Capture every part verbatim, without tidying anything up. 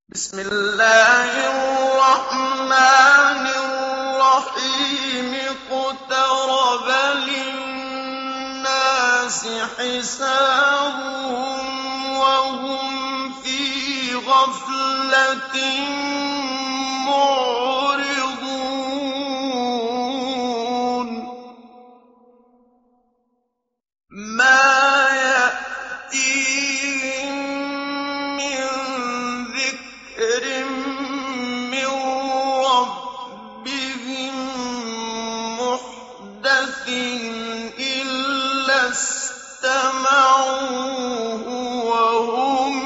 بسم الله الرحمن الرحيم اقترب للناس حسابهم وهم في غفلة معرضون ما يأتيهم من ذكر من ربهم محدث إلا استمعوه وهم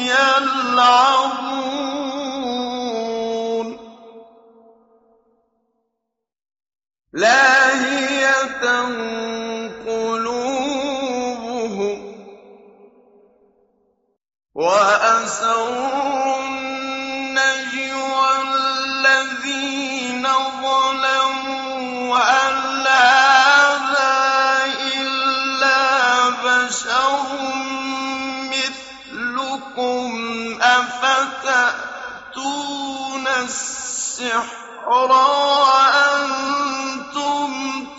يلعبون لاهية قلوبهم وأسروا النجوى الذين ظلموا هل هذا إلا بشر مثلكم أفتأتون السحر وأنتم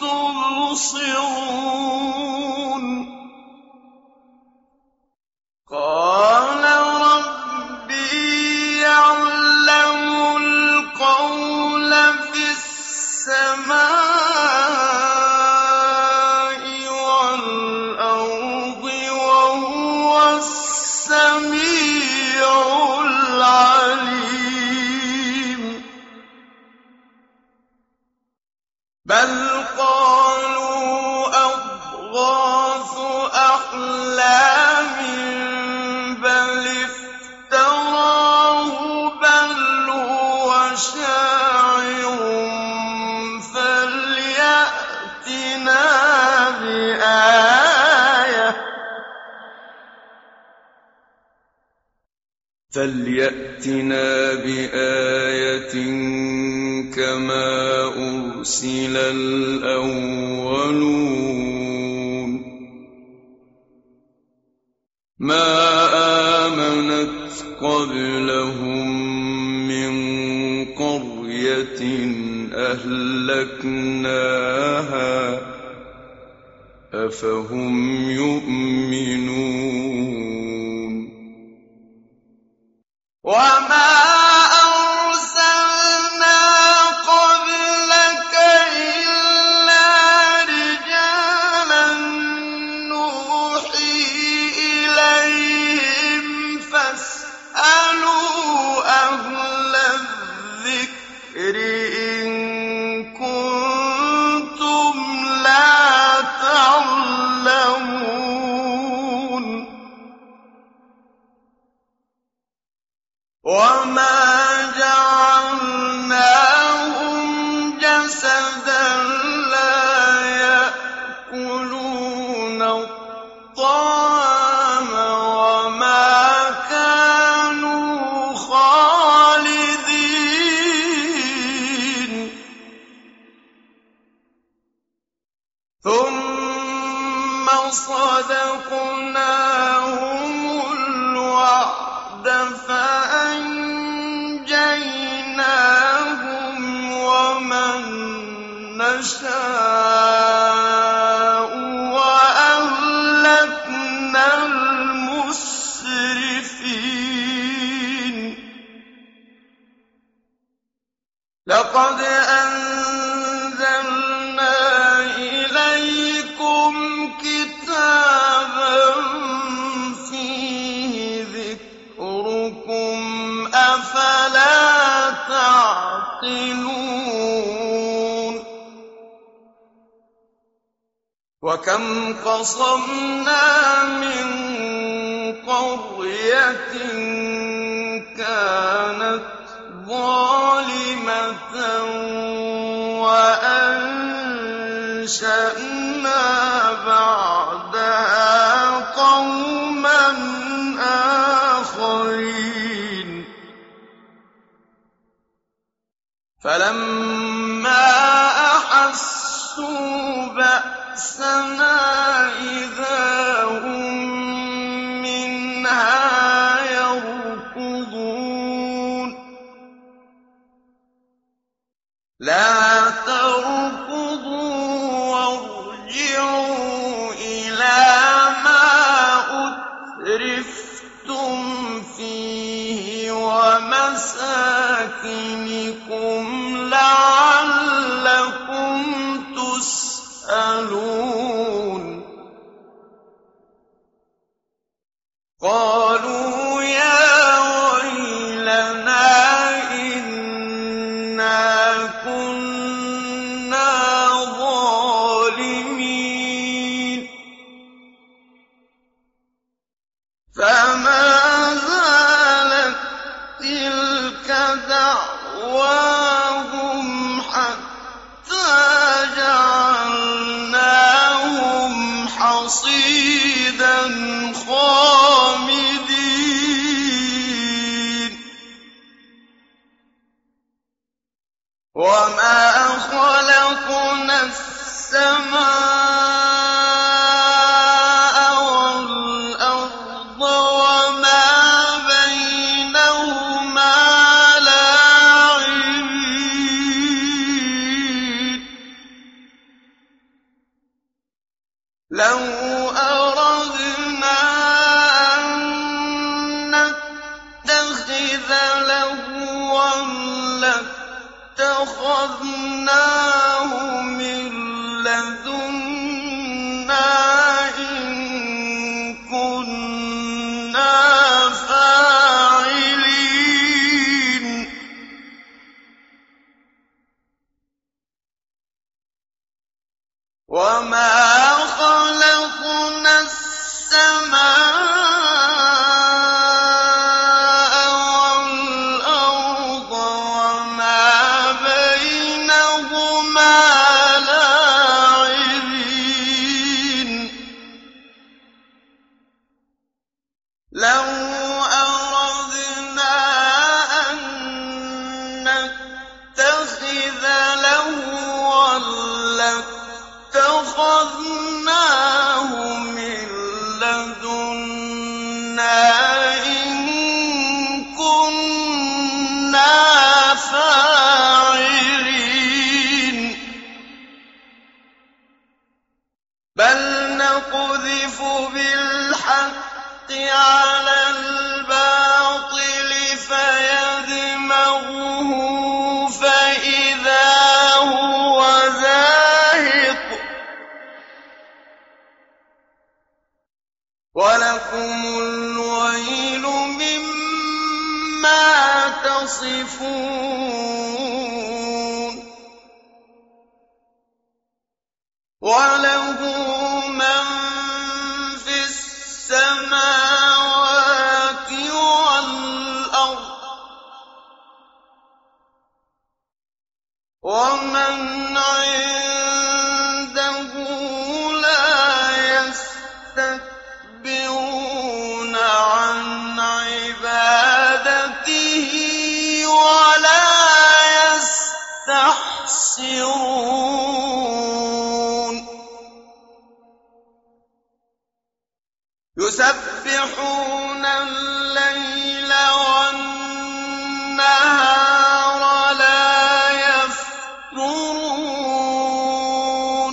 تبصرون قال ربي يعلم القول في السماء والأرض وهو السميع العليم بل قالوا أضغاث أحلام بل افتراه بل هو شاعر فليأتنا بآية فليأتنا بآية كما أرسل الأولون ما آمنت قبلهم من قرية أهلكناها أفهم يؤمنون وما أرسلنا قبلك إلا رجالا نوحي إليهم فاسألوا أهل الذكر إن كنتم لا تعلمون وما جعلناهم جسدا لا يأكلون الطعام وما كانوا خالدين ثم صدقناهم الوعد فأنجيناهم ومن نشاء وأهلكنا المسرفين لقد أنزلنا إليكم كتابا فيه ذكركم أفلا تعقلون وكم قصمنا من قرية كانت ظالمة وأنشأنا بعدها قوما آخرين فلما أحسوا بأسنا إذا هم منها يركضون لَا تَرْكُضُوا وَارْجِعُوا إِلَىٰ مَا أُتْرِفْتُمْ فِيهِ وَمَسَاكِنِكُمْ لَعَلَّكُمْ تُسْأَلُونَ قَالُوا يَا وَيْلَنَا إِنَّا كُنَّا ظَالِمِينَ فَمَا زَالَت تِّلْكَ دَعْوَاهُمْ حَتَّىٰ جَعَلْنَاهُمْ حَصِيدًا خَامِدِينَ وَمَا خَلَقْنَا السَّمَاءَ وَالْأَرْضَ وَمَا بَيْنَهُمَا لَاعِبِينَ لَوْ أَرَدْنَا أَن نَّتَّخِذَ لَهْوًا لَّاتَّخَذْنَاهُ مِن لَّدُنَّا إِن كُنَّا فَاعِلِينَ وَمَا خَلَقْنَا السَّمَاءَ وَالْأَرْضَ وَمَا بَيْنَهُمَا لَاعِبِينَ لَوْ أَرَدْنَا أَن نَّتَّخِذَ لَهْوًا لَّاتَّخَذْنَاهُ مِن لَّدُنَّا إِن كُنَّا فَاعِلِينَ بَلْ نَقْذِفُ بِالْحَقِّ عَلَى الْبَاطِلِ فَيَدْمَغُهُ فَإِذَا هُوَ زَاهِقٌ وَلَكُمُ الْوَيْلُ مِمَّا تَصِفُونَ وَلَهُ مَن فِي السَّمَاوَاتِ وَالْأَرْضِ وَمَنْ عِندَهُ لَا يَسْتَكْبِرُونَ عَنْ عِبَادَتِهِ وَلَا يَسْتَحْسِرُونَ يُسَبِّحُونَ اللَّيْلَ وَالنَّهَارَ لَا يَفْتُرُونَ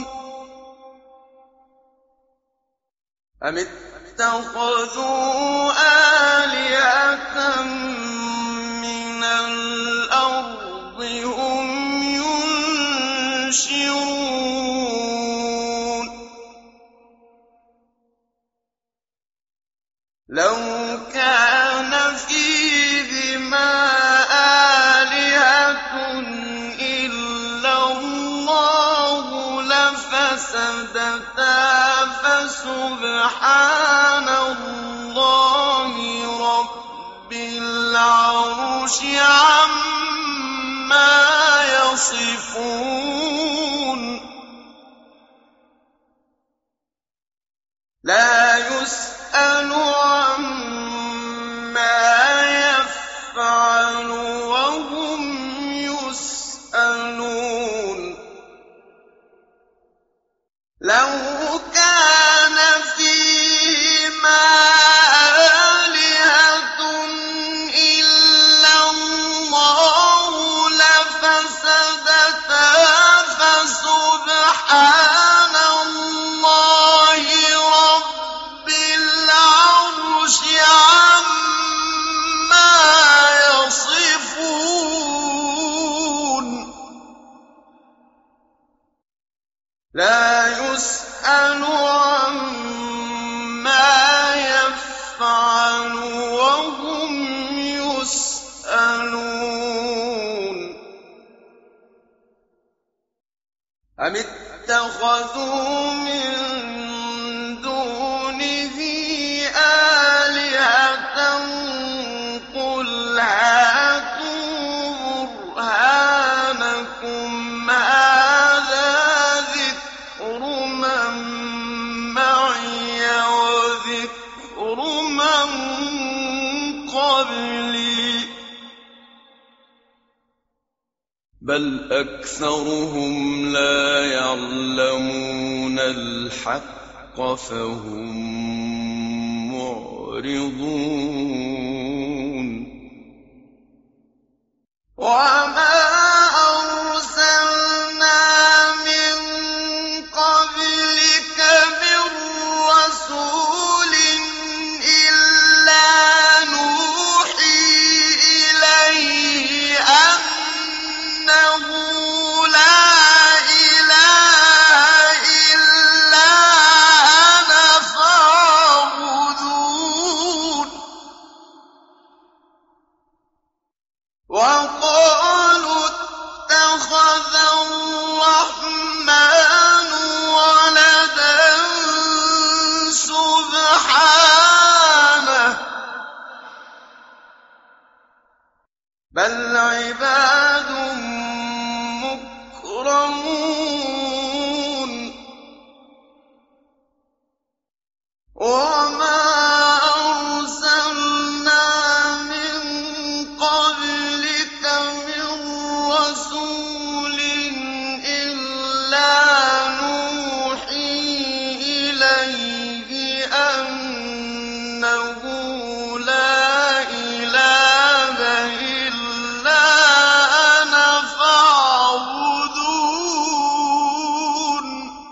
أَمِ اتَّخَذُوا آلِهَةً مِّنَ الْأَرْضِ هُمْ يُنشِرُونَ لَوْ كَانَ فِيهِمَا آلِهَةٌ إِلَّا اللَّهُ لَفَسَدَتَا فَسُبْحَانَ اللَّهِ رَبِّ الْعَرْشِ عَمَّا يَصِفُونَ لَا يُسْأَلُ عَمَّا يَفْعَلُ وَهُمْ يُسْأَلُونَ لَوْ كَانَ فِيهِمَا آلِهَةٌ إِلَّا اللَّهُ لَفَسَدَتَا أَمِ اتَّخَذُوا مِن دُونِهِ آلِهَةً ۖ قُلْ هَاتُوا بُرْهَانَكُمْ هَٰذَا ذِكْرُ مَن مَّعِيَ وَذِكْرُ مَن قَبْلِي ۗ بَلْ أَكْثَرُهُمْ لَا يَعْلَمُونَ الْحَقَّ فَهُم مُّعْرِضُونَ وَمَا أَرْسَلْنَا مِن قَبْلِكَ مِن رَّسُولٍ إِلَّا نُوحِي إِلَيْهِ أَنَّهُ لَا إِلَٰهَ إِلَّا أَنَا فَاعْبُدُونِ وَقَالُوا اتَّخَذَ الرَّحْمَٰنُ وَلَدًا سُبْحَانَهُ ۚ بَلْ عِبَادٌ مُّكْرَمُونَ وَمَا أَرْسَلْنَا مِن قَبْلِكَ مِن رَّسُولٍ إِلَّا نُوحِي إِلَيْهِ أَنَّهُ لَا إِلَٰهَ إِلَّا أَنَا فَاعْبُدُونِ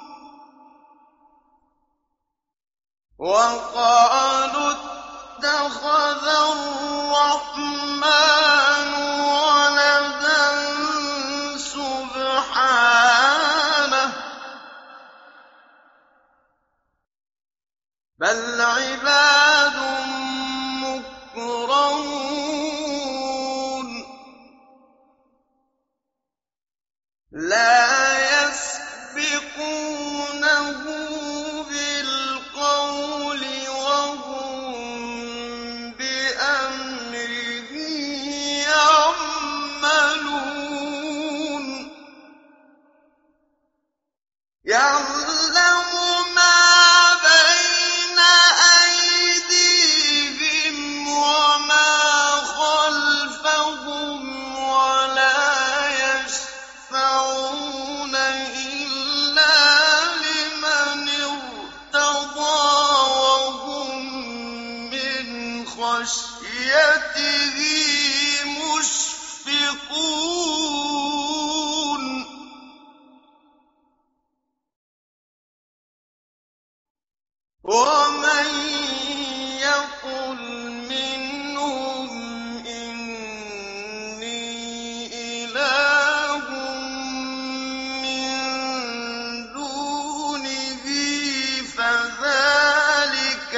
وَقَالُوا اتَّخَذَ الرَّحْمَٰنُ وَلَدًا سُبْحَانَهُ ۚ بَلْ عِبَادٌ مُّكْرَمُونَ لَا يَسْبِقُونَهُ بِالْقَوْلِ وَهُم بِأَمْرِهِ يَعْمَلُونَ يَعْلَمُ مَا بَيْنَ أَيْدِيهِمْ وَمَا خَلْفَهُمْ وَلَا يَشْفَعُونَ إِلَّا لِمَنِ ارْتَضَىٰ وَهُم مِّنْ خَشْيَتِهِ مُشْفِقُونَ وَمَن يَقُلْ مِنْهُمْ إِنِّي إِلَٰهٌ مِّن دُونِهِ فَذَٰلِكَ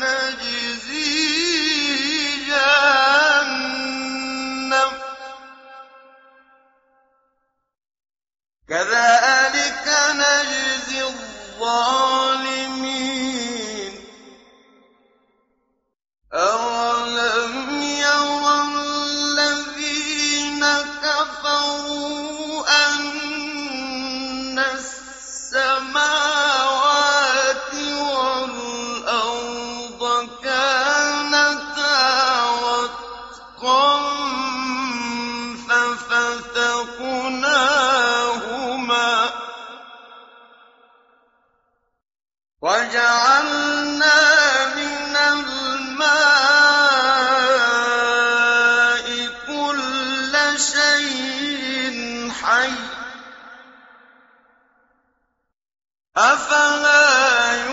نَجْزِيهِ جَهَنَّمَ ۚ كَذَٰلِكَ نَجْزِي الظَّالِمِينَ أَوَلَمْ يَرَ الَّذِينَ كَفَرُوا أَنَّ السَّمَاوَاتِ وَالْأَرْضَ كَانَتَا رَتْقًا فَفَتَقْنَاهُمَا وَجَعَلْنَا مِنَ الْمَاءِ كُلَّ شَيْءٍ حَيٍّ ۖ أَفَلَا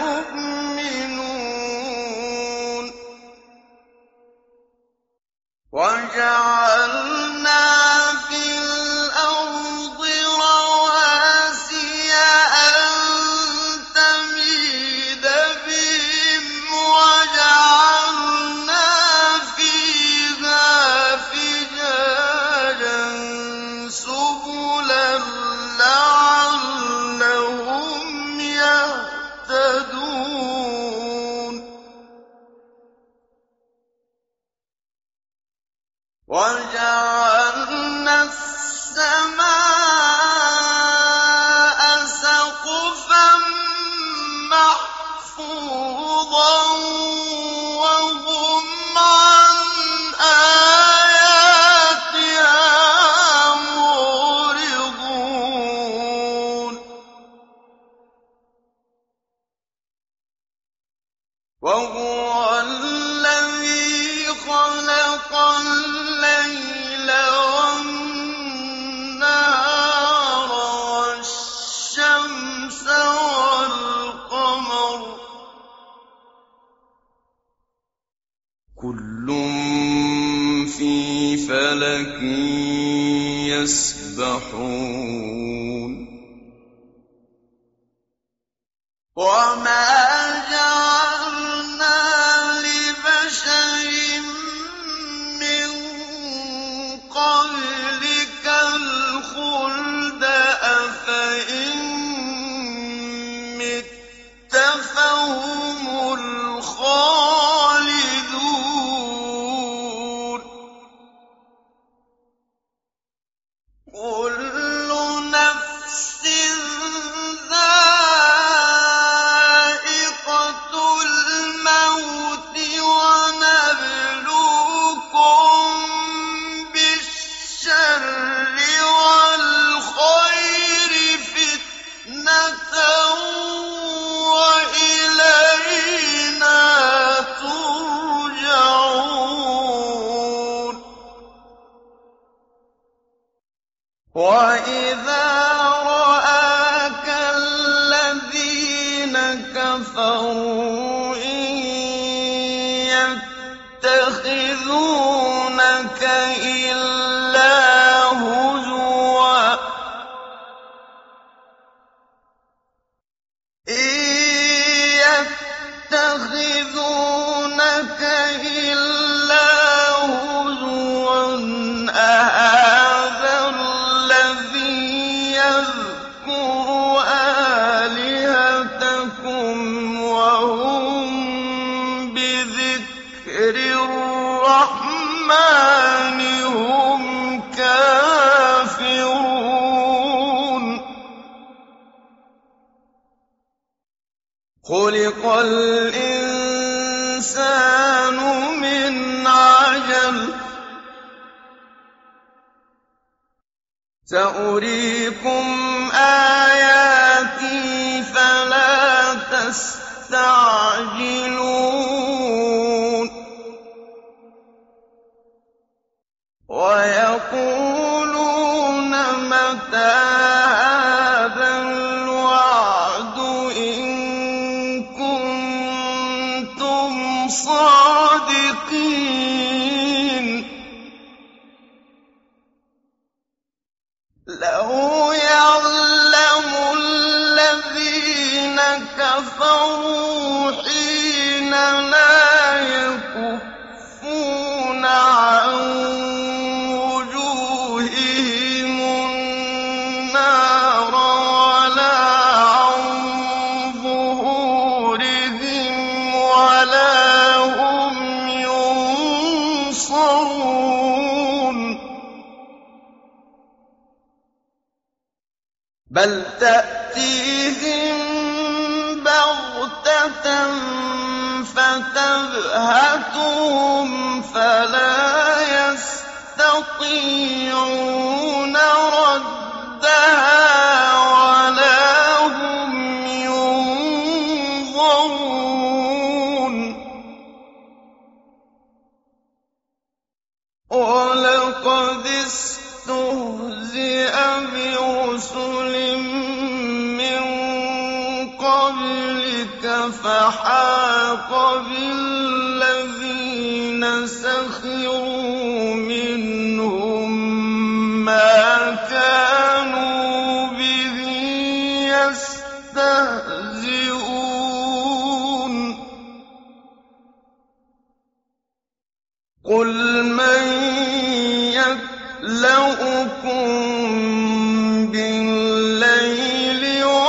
يُؤْمِنُونَ وَجَعَلْنَا فِي الْأَرْضِ رَوَاسِيَ أَن تَمِيدَ بِهِمْ وَجَعَلْنَا فِيهَا فِجَاجًا سُبُلًا لَّعَلَّهُمْ جعلنا السماء سقفا محفوظا وهم عن آياتها معرضون وهو الذي خلق الليل والنهار والشمس والقمر كل في فلك يسبحون وما جعلنا لبشر من قبلك الخلد أفإن مت فهم الخالدون كل نفس ذائقة الموت ونبلوكم بالشر والخير فتنة وإلينا ترجعون وإذا رآك الذين كفروا إن يتخذونك إلا هزوا إن يتخذونك إلا هزوا أهذا الذي يذكر آلهتكم وهم بذكر الرحمن هم كافرون خلق الإنسان من عجل سأريكم آياتي فلا تستعجلون ويقولون متى هذا الوعد إن كنتم صادقين لو يعلم الذين كفروا حين لا يكفون عن وجوههم النار ولا عن ظهورهم ولا هم ينصرون بل تأتيهم بغتة فتبهتهم فلا يستطيعون ردها ولا هم ينظرون ولقد استهزئ برسل من قبلك فحاق بالذين سخروا منهم ما كانوا به يستهزئون قل من يكلؤكم بالليل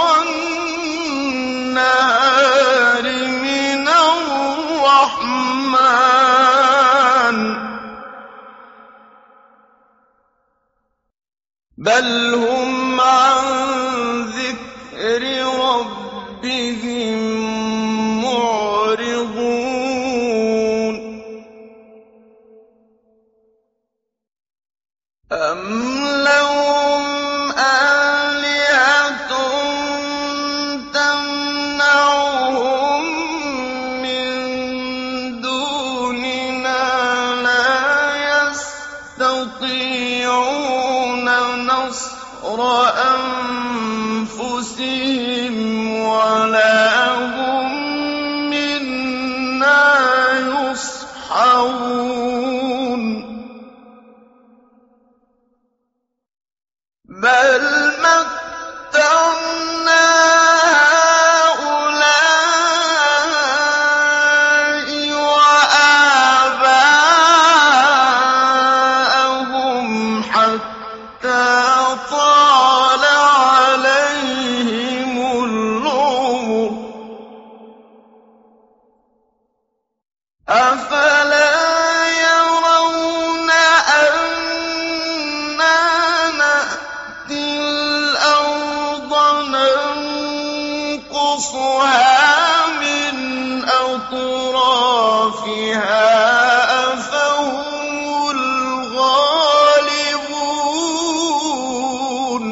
والنهار من الرحمن بل هم عن ذكر ربهم معرضون أم لهم آلهة تمنعهم من دوننا لا يستطيعون نصر أنفسهم ولا هم منا يصحبون بل متعنا هؤلاء وآباءهم حتى طال عليهم العمر أفلا يرون أنا نأتي الأرض ننقصها من أطرافها أفهم الغالبون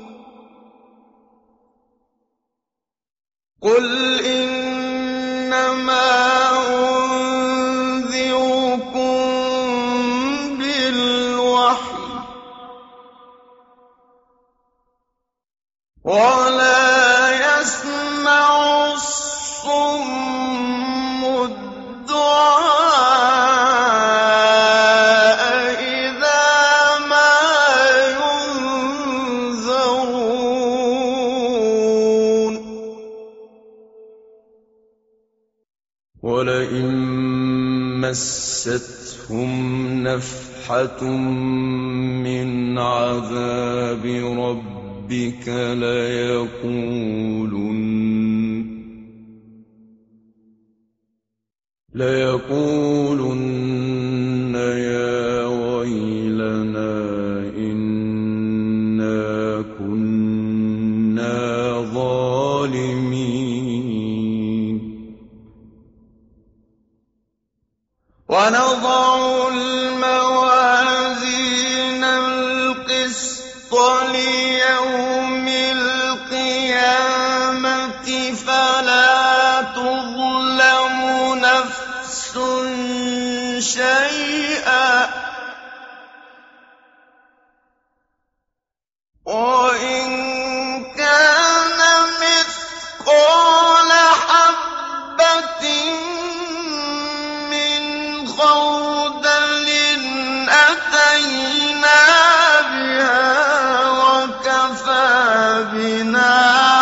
قل إنما أنذركم بالوحي ولا يسمع الصم الدعاء إذا ما ينذرون ولئن مستهم نفحة من عذاب ربك ليقولن ليقولن يا ويلنا إنا كنا ظالمين ونضع الموازين القسط ليوم القيامة فلا تظلم نفس شيئا وإن كان مثقال حبة من خردل أتينا بها وكفى بنا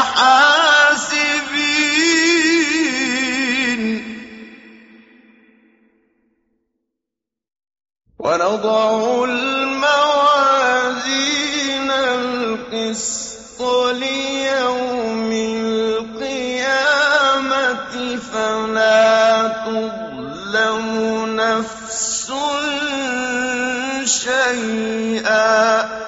حاسبين ونضع الموازين القسط ليوم القيامة فلا تظلم نفس شيئا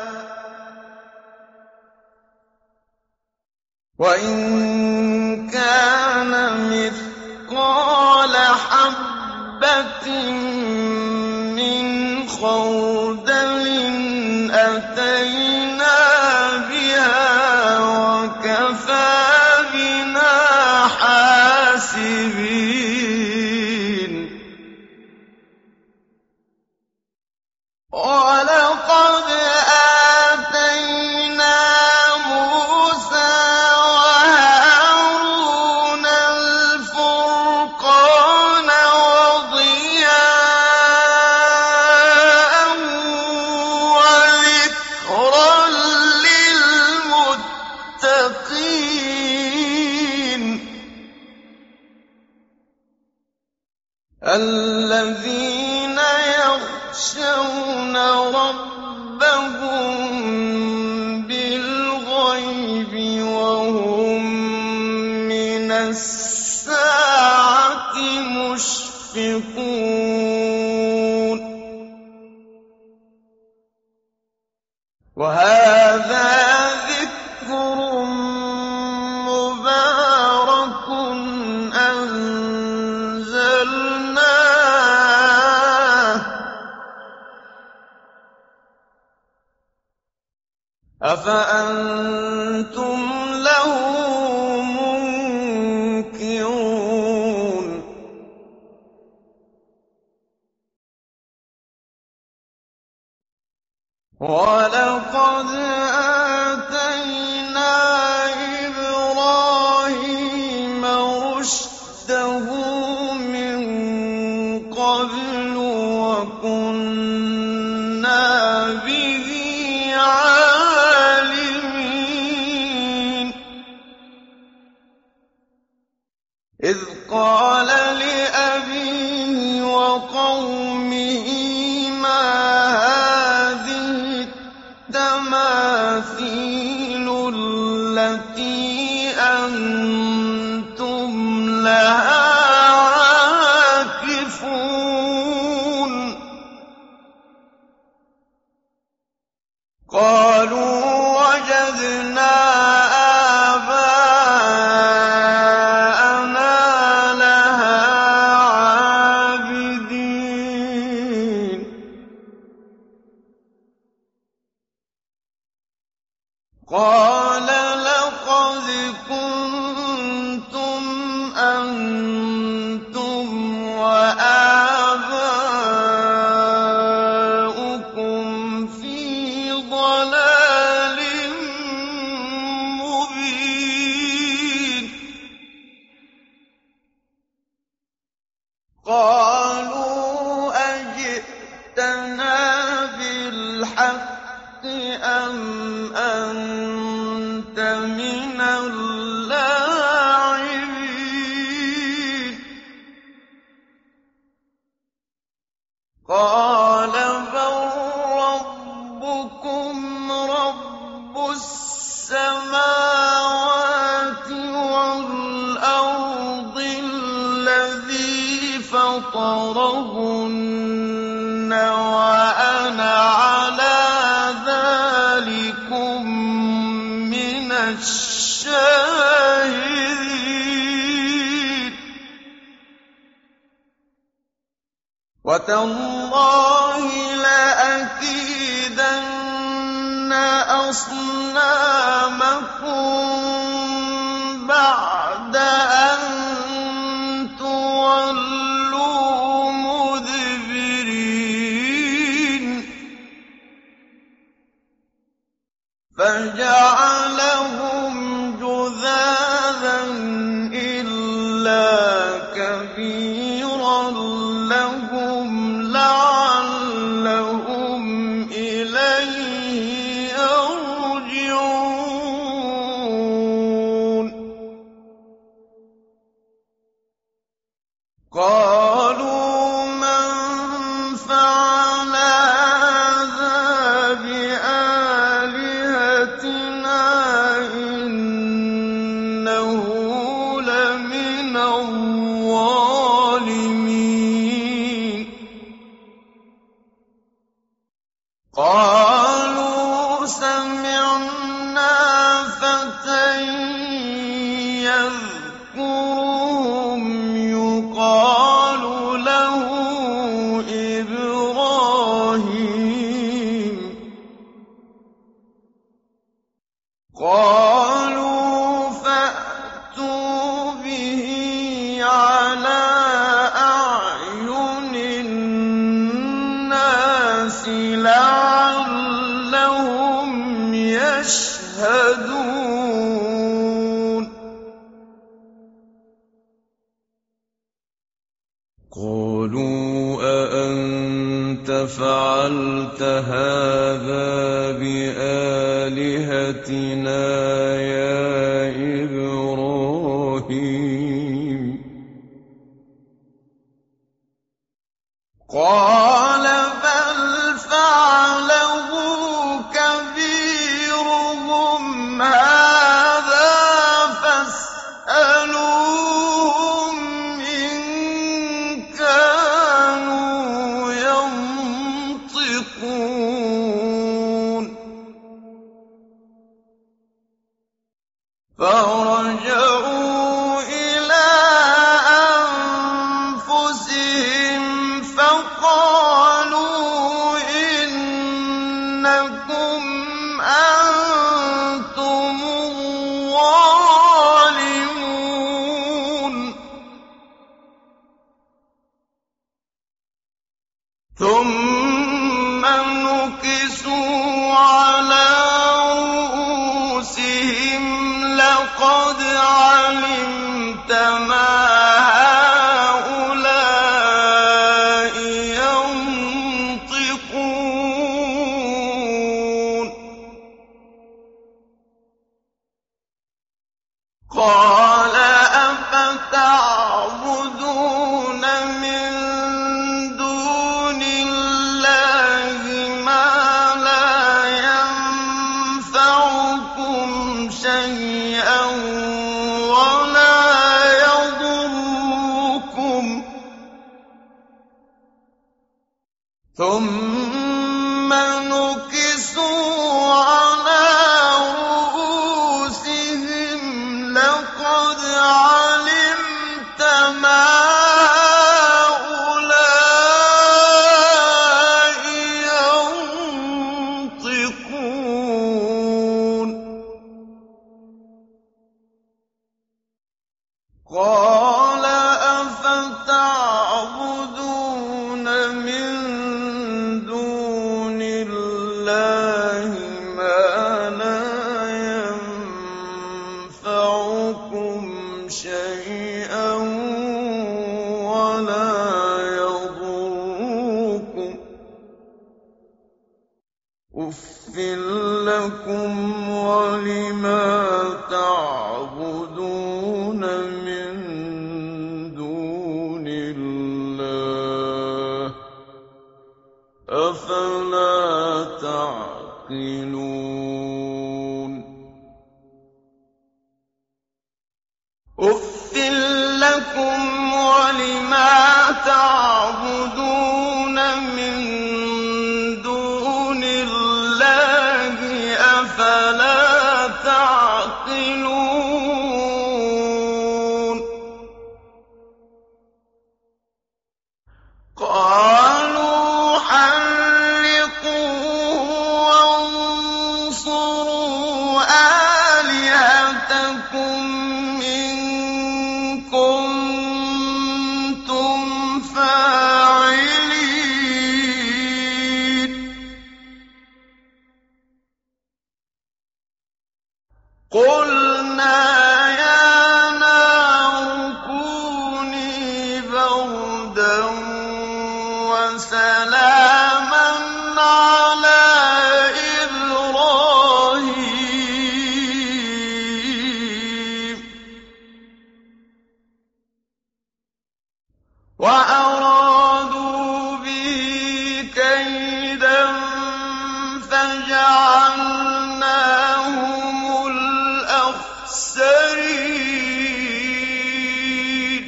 وإن كان مثقال حبة من خردل أتينا بها وكفى بنا حاسبين ولقد آتينا موسى وهارون الفرقان وضياء وذكرا للمتقين الذين يخشون ربهم بالغيب وهم من الساعة مشفقون وهذا ذكر مبارك أنزلناه أفأنتم له منكرون ولقد آتينا إبراهيم رشده من قبل وكنا به عالمين إذ قال لأبيه وقومه ما هذه التماثيل التي أنتم لها عاكفون قالوا وجدنا آباءنا لها عابدين قال لقد كنتم أنتم وآباؤكم في ضلال مبين قالوا أجئتنا بالحق أم أنت من اللاعبين قال بل ربكم رب السماوات والأرض الذي فطرهن وأنا على ذلكم من الشاهدين وتالله لأكيدن أصنامكم بعد أن تولوا مدبرين فجعلهم جذاذا إلا كبيرا لهم لعلهم إليه يرجعون قالوا من فعل هذا بآلهتنا إنه لمن الظالمين قالوا سمعنا فتى يذكرهم يقال له إبراهيم قالوا فأتوا به على أعين الناس لعلهم يشهدون قالوا أأنت فعلت هذا بآلهتنا يا إبراهيم قال بل فعله كبيرهم هذا فاسألوهم إن كانوا ينطقون إنكم أنتم الظالمون ثم نكسوا على رؤوسهم لقد علمت ما هؤلاء ينطقون قال أفتعبدون من دون الله ما لا ينفعكم شيئا ولا يضركم ثم نكسوا على رؤوسهم لقد علمت ما هؤلاء ينطقون قال أفتعبدون من دون الله ما لا ينفعكم شيئا ولا يضركم أُفٍّ لكم ولما تعبدون من دون الله أفلا تعقلون أُفٍّ لكم ولما تعبدون من دون الله أفلا تعقلون قالوا حرقوه وانصروا آلهتكم إن كنتم فاعلين قلنا يا نار كوني بردا وسلاما على إبراهيم وأرادوا به كيدا فجعلناهم الأخسرين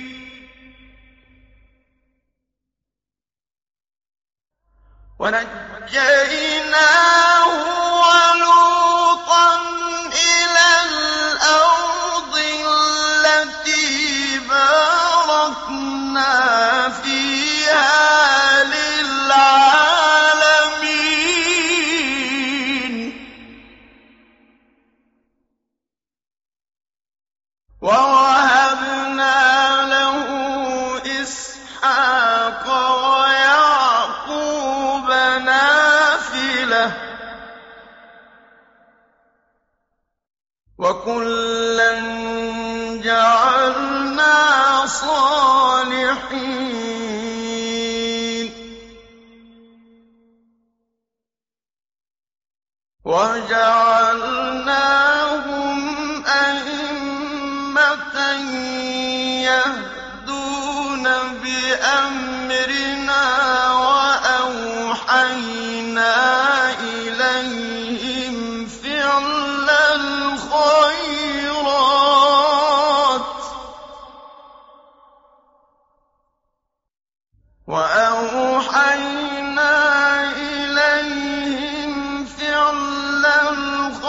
ونجيناه ولوطا إلى الأرض التي باركنا فيها للعالمين ووهبنا له إسحاق ويعقوب نافلة وكلا جعلنا صالحين وجعلناهم أئمة يهدون بأمرنا وأوحينا إليهم فعل الخيرات وأوحينا إليهم فعل الخيرات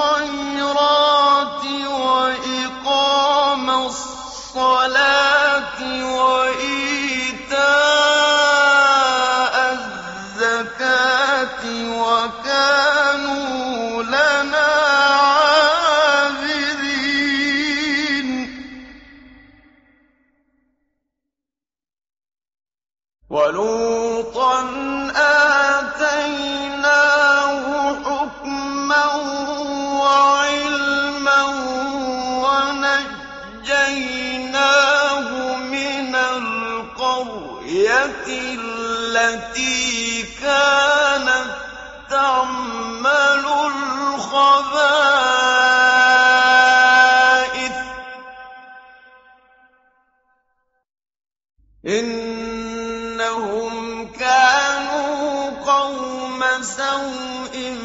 يعملوا الخبائث إنهم كانوا قوم سوء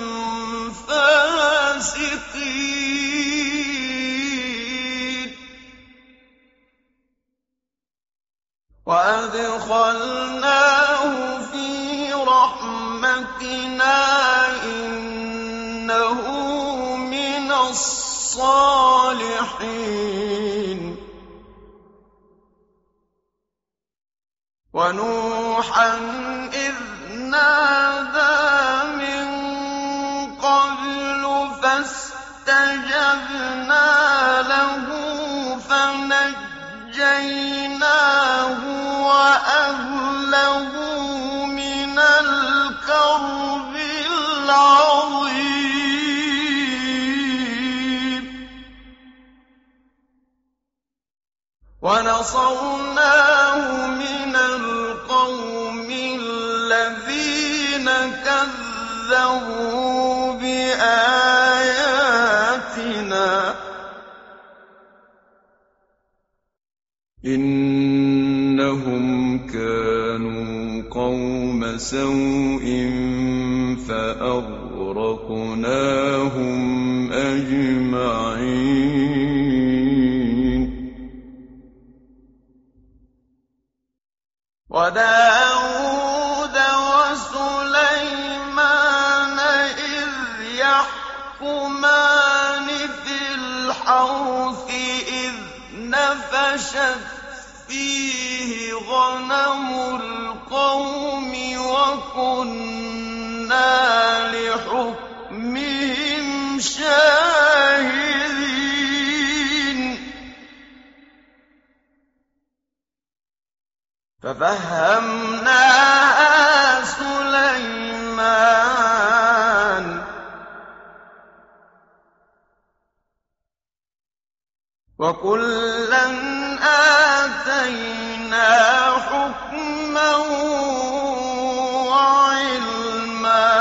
فاسقين وأدخلناه في رحمتنا إنه من الصالحين ونوحا إذ نادى من قبل فاستجبنا له فنجيناه وأهله من الكرب العظيم ونصرناه من القوم الذين كذبوا بآياتنا إنهم كانوا قوم سوء فأغرقناهم أجمعين وداود وسليمان إذ يحكمان في الحرث إذ نفشت فيه غنم القوم وكنا لحكمهم شاهدين ففهمناها سليمان وكلا آتينا حكما وعلما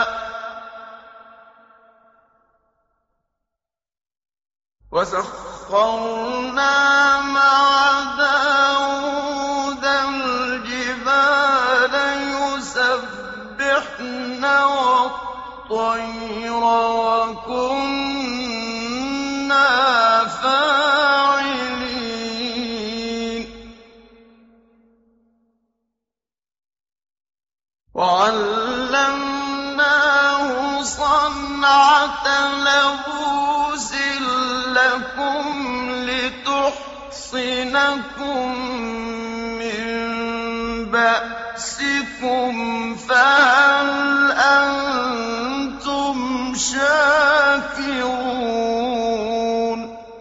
وسخرنا مع داود الجبال يسبحن والطير وكنا فاعلين وعلمناه صنعة لبوس لكم لتحصنكم من بأسكم فهل أنتم شاكرون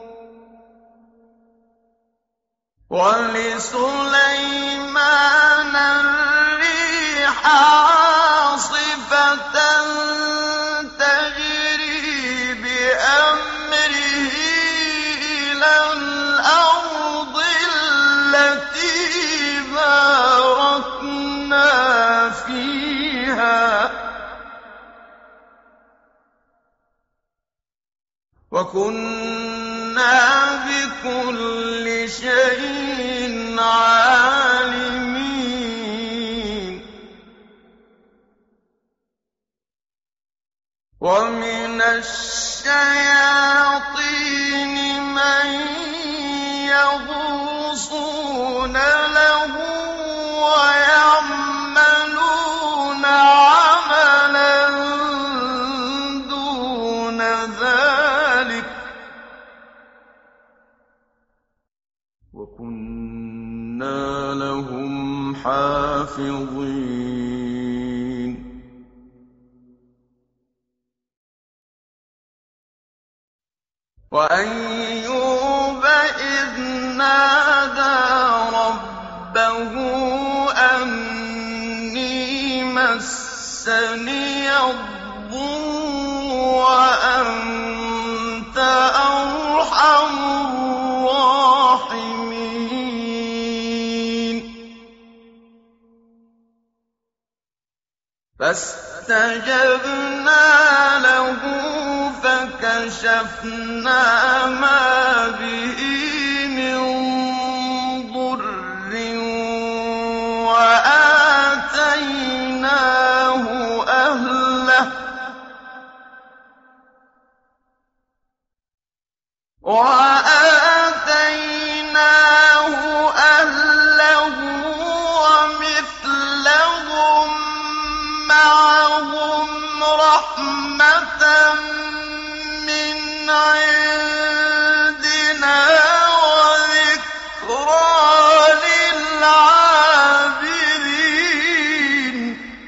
ولسليمان الريح عاصفة تجري بأمره إلى الأرض التي باركنا فيها وكنا بكل شيء عالمين ومن الشياطين من يغوصون له ويعملون عملا دون ذلك وكنا لهم حافظين وأيوب إذ نادى ربه أني مسني الضر وأنت أرحم الراحمين فاستجبنا له فكشفنا ما به من ضر وآتيناه أهله وآتيناه أهله ومثلهم معهم رحمة من عندنا وذكرى للعابدين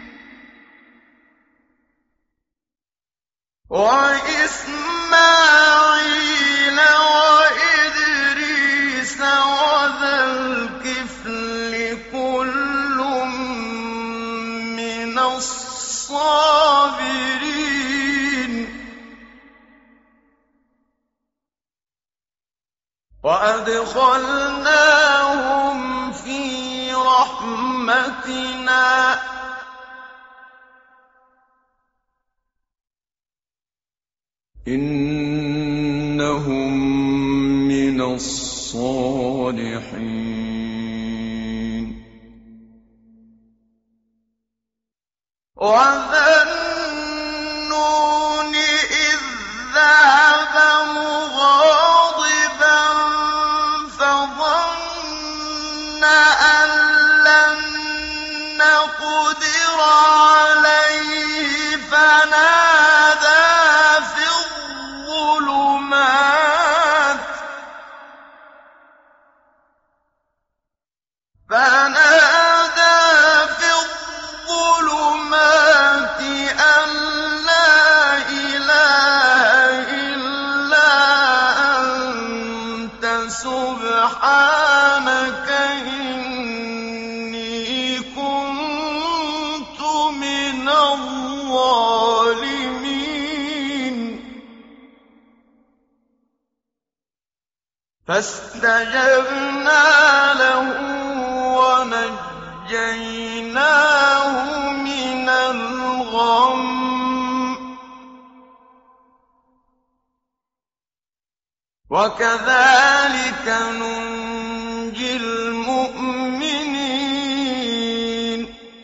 وإسماعيل وإدريس وذا الكفل كل من الصابرين وأدخلناهم في رحمتنا إنهم من الصالحين وذا النون إذ ذهب مغاضبا فظن أن لن نقدر عليه فنادى في الظلمات فنادى في الظلمات أن لا إله إلا أنت سبحانك إني كنت من الظالمين فاستجبنا له ونجيناه من الغم وكذلك ننجي المؤمنين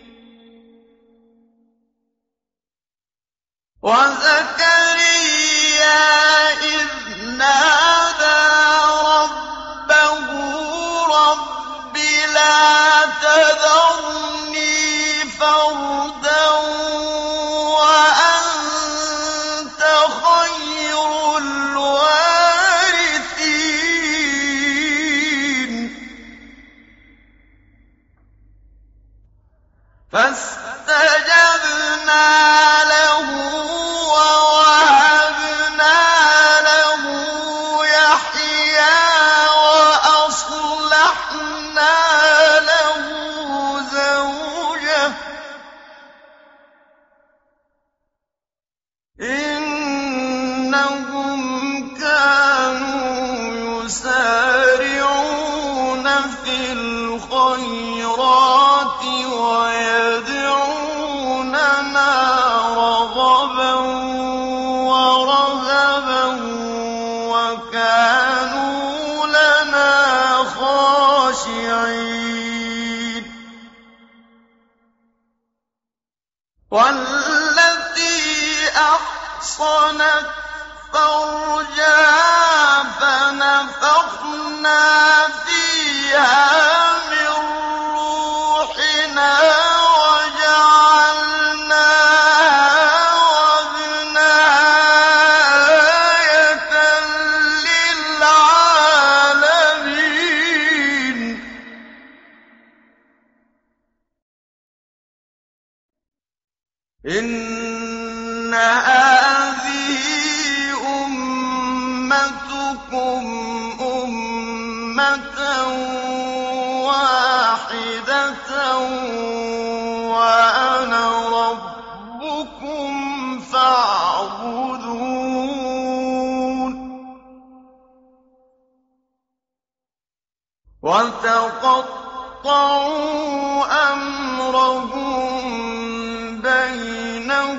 وزكريا إذ نادى ربه رب لا تذرني فردا وأنت خير الوارثين فاستجبنا له ووهبنا له يحيى وأصلحنا له زوجه إنهم كانوا يسارعون في الخيرات ويدعوننا رغبا ورهبا وكانوا لنا خاشعين والتي أحصنت فرجها فنفخنا فيها من روحنا وجعلناها وابنها آية للعالمين إن هذه أمتكم أمة واحدة وأنا ربكم فاعبدون وتقطعوا أمرهم بينهم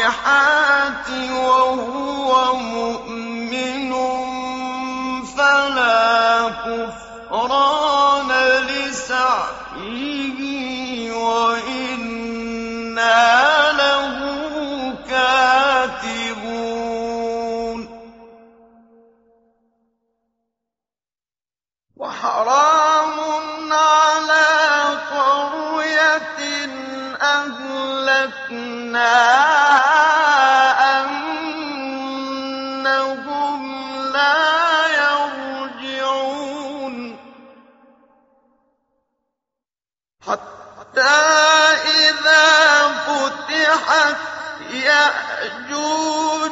الصالحات وهو مؤمن فلا كفران لسعيه وإنا له كاتبون وحرام على قرية أهلكناها أنهم لا يرجعون حتى إذا فتحت يأجوج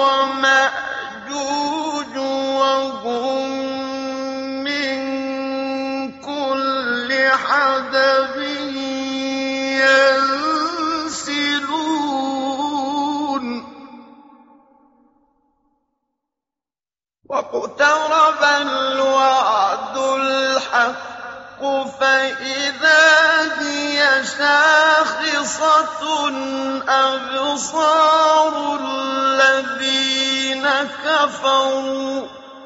ومأجوج وهم من كل حدب ينسلون واقترب الوعد الحق فإذا هي شاخصة أبصار الذين كفروا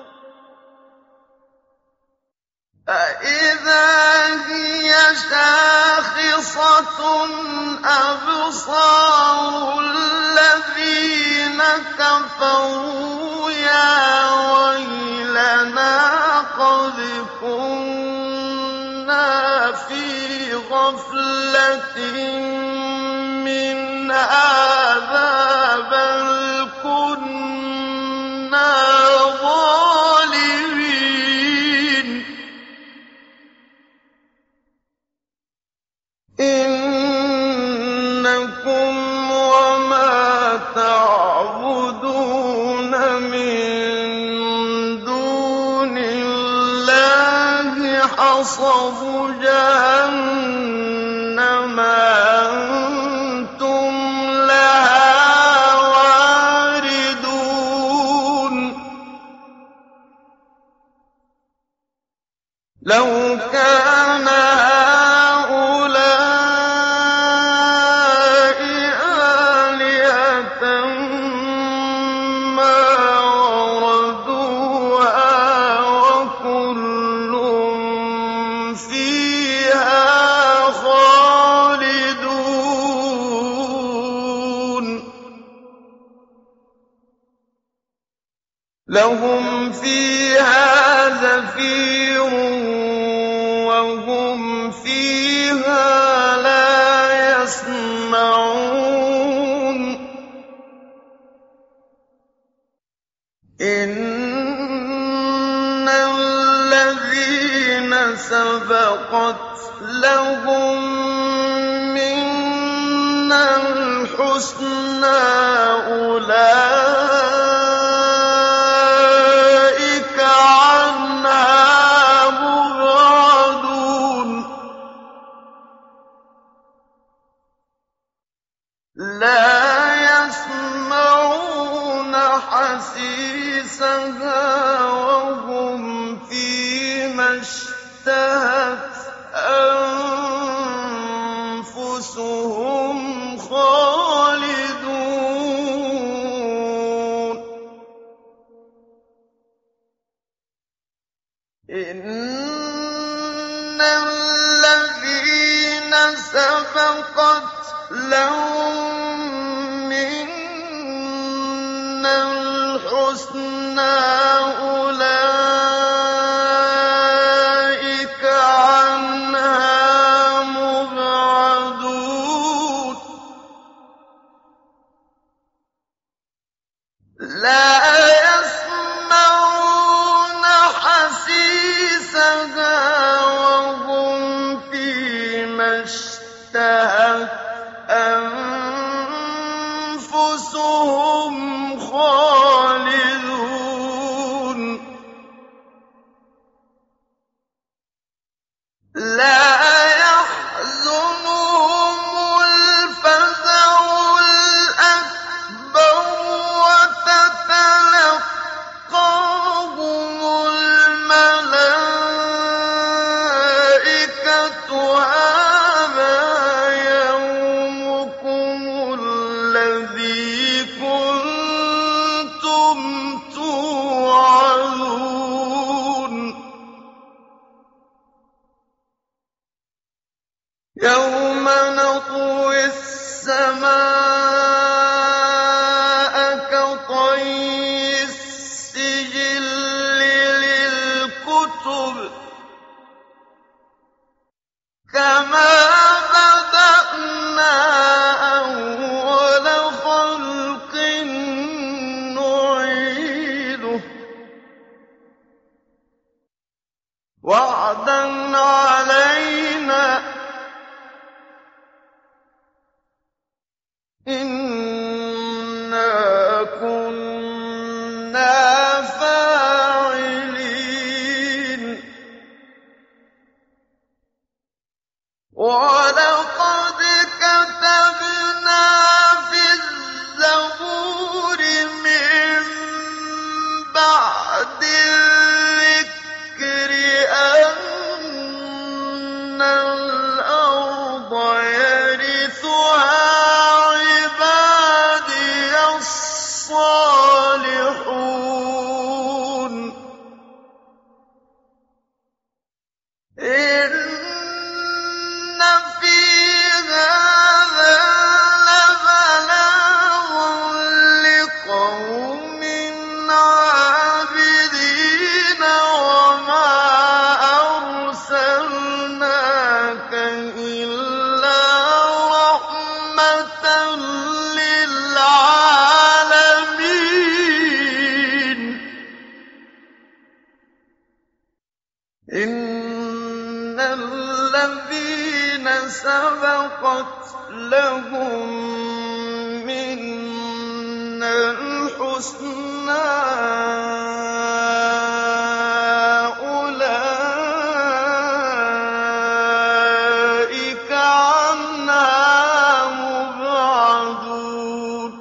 فإذا هي شاخصة أبصار الذين كفروا يا ويلنا قد كنا في غفلة من هذا بل كنا ظالمين إنكم وما تعبدون من دون الله حصب جهنم أنتم لها واردون لو كان هؤلاء آلهة ما وردوها وكل فيها خالدون لهم فيها زفير وهم فيها لا يسمعون إن الذين سبقت لهم منا الحسنى أولئك عنها مبعدون لا يسمعون حسيسها وهم فيما اشتهت أنفسهم خالدون إن الذين سبقت لهم منا الحسنى أولئك عنها مبعدون لا يسمعون حسيسها وهم فيما اشتهت أنفسهم خالدون لا يحزنهم الفزع الأكبر وتتلقاهم الملائكة هذا يومكم الذي الْكُتُبِ كَمَا بَدَأْنَا أَوَّلَ خَلْقٍ نُّعِيدُهُ ۚ وَعْدًا عَلَيْنَا ۚ إِنَّا كُنَّا فَاعِلِينَ وَلَقَدْ كَتَبْنَا فِي الزَّبُورِ مِن بَعْدِ الذِّكْرِ أَنَّ الْأَرْضَ يَرِثُهَا عِبَادِيَ الصَّالِحُونَ إِنَّ فِي هَٰذَا لَبَلَاغًا لِّقَوْمٍ عَابِدِينَ وَمَا أَرْسَلْنَاكَ إِلَّا رَحْمَةً لِّلْعَالَمِينَ إِنَّ الَّذِينَ سَبَقَتْ لَهُم مِّنَّا الْحُسْنَىٰ أُولَٰئِكَ عَنْهَا مُبْعَدُونَ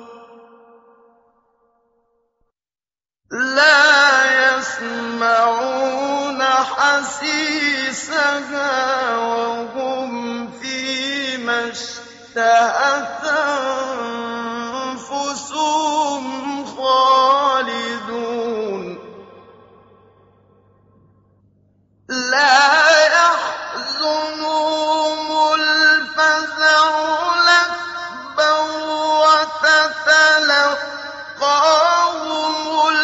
لَا يَسْمَعُونَ حَسِيسَهَا وَهُمْ فِيمَا اشْتَهَتْ أَنفُسُهُمْ خَالِدُونَ لَا يَحْزُنُهُمُ الْفَزَعُ الْأَكْبَرُ وَتَتَلَقَّاهُمُ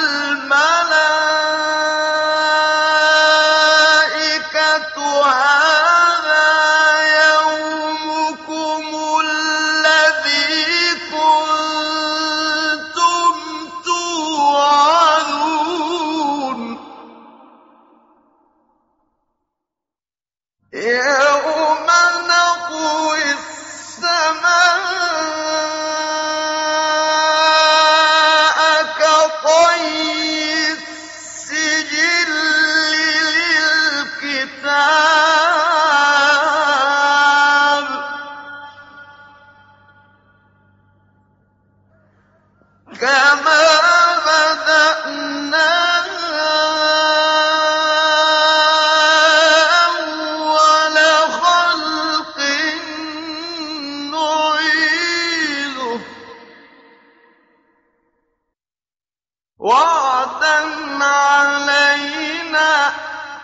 الْمَلَائِكَةُ هَٰذَا يَوْمُكُمُ الَّذِي كُنتُمْ تُوعَدُونَ يَوْمَ نَطْوِي السَّمَاءَ كَطَيِّ السِّجِلِّ لِلْكِتَابِ كَمَا بَدَأْنَا أَوَّلَ خَلْقٍ نُّعِيدُهُ ۚ وَعْدًا عَلَيْنَا ۚ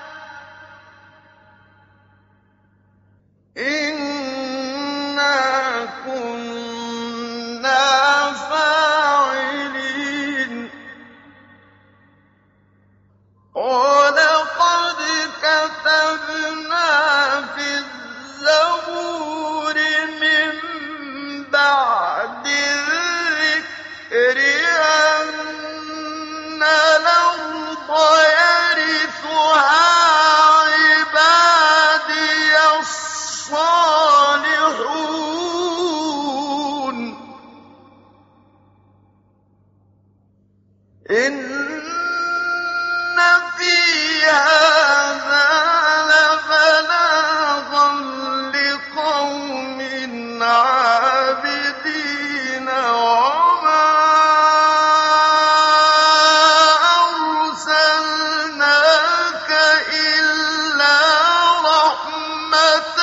إِنَّا كُنَّا فَاعِلِينَ وَلَقَدْ كَتَبْنَا فِي الزَّبُورِ مِن بَعْدِ الذِّكْرِ أَنَّ الْأَرْضَ يَرِثُهَا عِبَادِيَ الصَّالِحُونَ إِنَّ فِي هَٰذَا لَبَلَاغًا لِّقَوْمٍ عَابِدِينَ وَمَا أَرْسَلْنَاكَ إِلَّا رَحْمَةً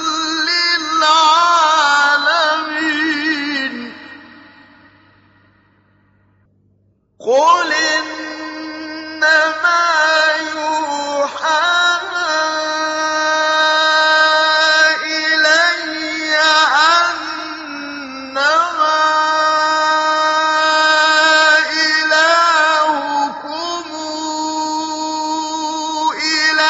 لِّلْعَالَمِينَ قُلْ إِنَّمَا يُوحَىٰ إِلَيَّ أَنَّمَا إِلَٰهُكُمْ إِلَٰهٌ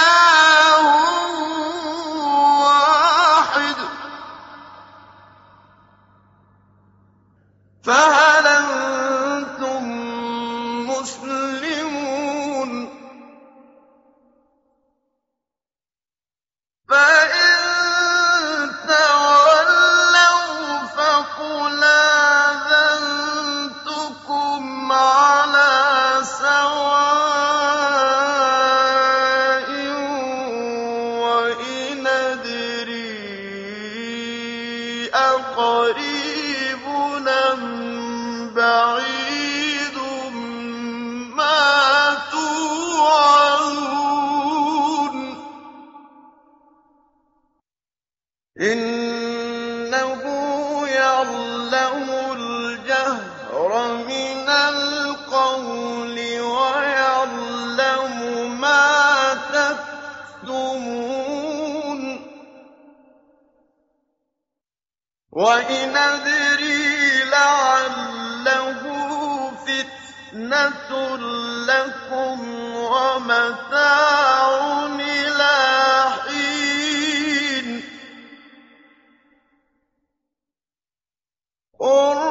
الْقَوْلِ وَيَعْلَمُ مَا تَكْتُمُونَ وَإِنْ أَدْرِي لَعَلَّهُ فِتْنَةٌ لَّكُمْ وَمَتَاعٌ إِلَىٰ حِينٍ